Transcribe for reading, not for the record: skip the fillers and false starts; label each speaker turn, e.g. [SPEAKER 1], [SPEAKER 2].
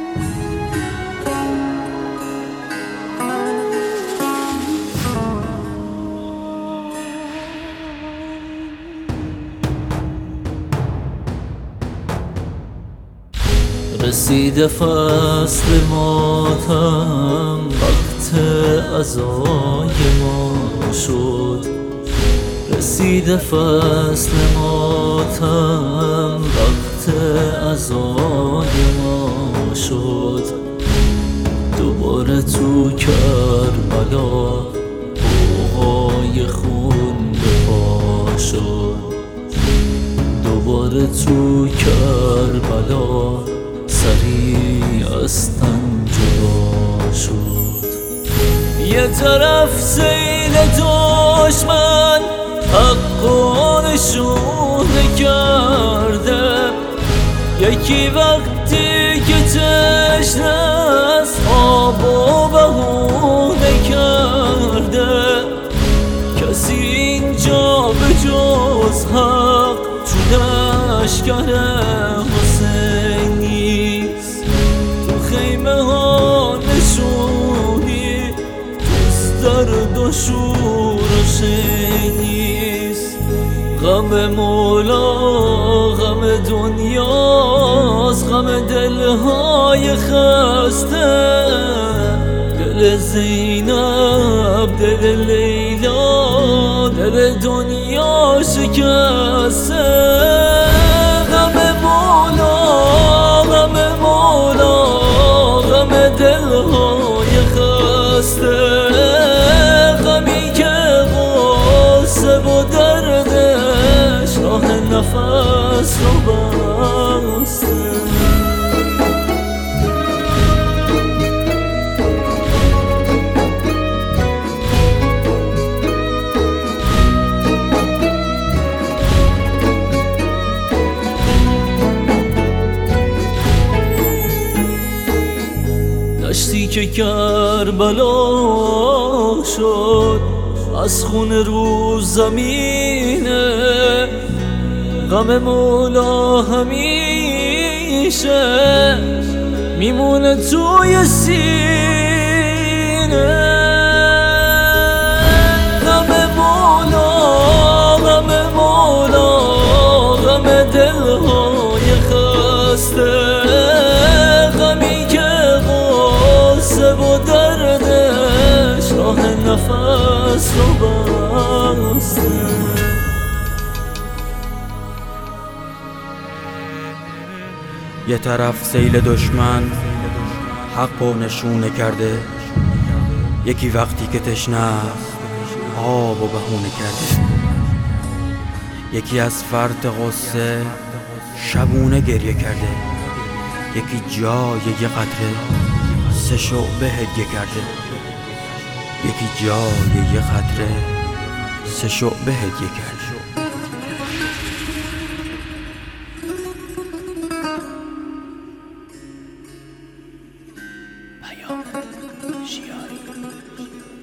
[SPEAKER 1] رسید فصل ماتم، وقت عزای ما شد. رسید فصل ماتم، وقت عزای ما شد. دوباره تو کربلا بوهای خون به پا شد. دوباره تو کربلا سری از تن جدا شد. یه طرف سیل دشمن حق نشونه کرده، یکی وقتی که تشنه است آب و بهونه کرده. کسی اینجا به جز حق تو لشکر حسین نیست. تو خیمه ها نشونی از درد و شور و شیست. غم مولا غم دنیاست، غم دلهای خسته، دل زینب دل لیلا دل دنیا شکسته. غم مولا غم مولا غم دلهای خسته، غمی که غصه و دردش راه نفس رو بسته. دشتی که کربلا شد از خون رو زمینه، غم مولا همیشه میمونه توی سینه. غم مولا غم مولا غم دلهای خسته، غمی که غصه و دردش راه نفس رو بسته.
[SPEAKER 2] یه طرف سیل دشمن حق و نشونه کرده، یکی وقتی که تشنه است آب و بهونه کرده. یکی از فرط غصه شبونه گریه کرده، یکی جای یه قطره 3 شعبه هدیه کرده. یکی جای یه قطره 3 شعبه هدیه کرده.
[SPEAKER 1] پیام شیاری.